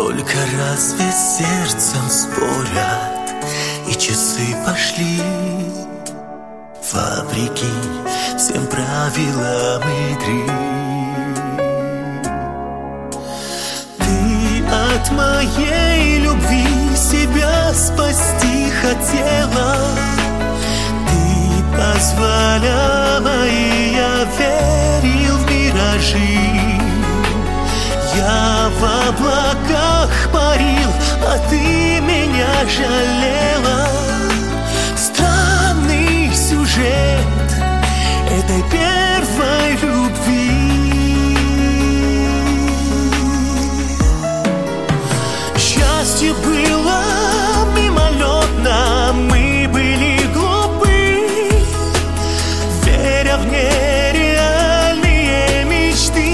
Только разве сердцем спорят, и часы пошли вопреки всем правилам игры. Ты от моей любви себя спасти хотела, ты позволяла, и я верил в миражи. Я в облаках парил, а ты меня жалела. Странный сюжет этой первой любви. Счастье было мимолетно, мы были глупы, веря в нереальные мечты.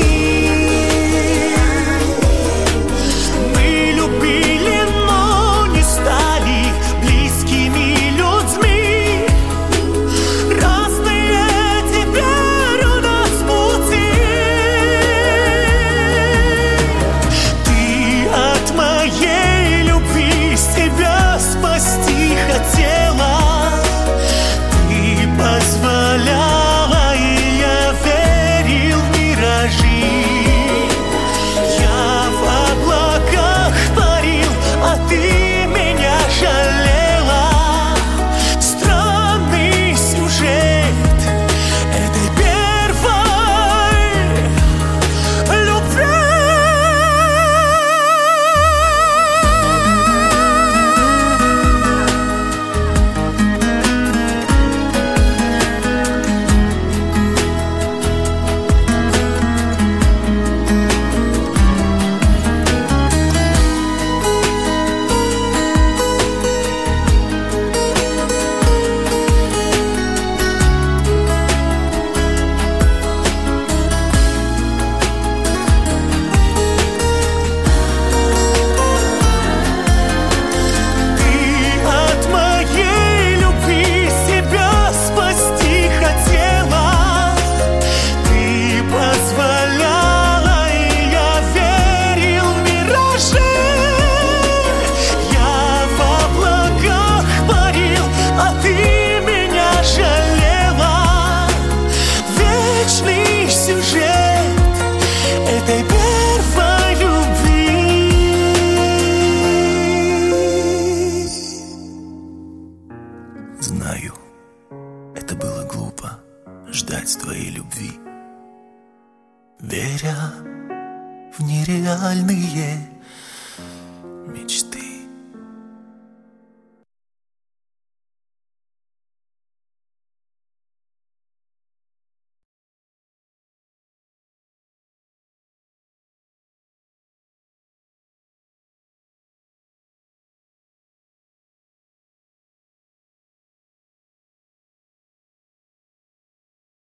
Знаю, это было глупо ждать твоей любви, веря в нереальные мечты.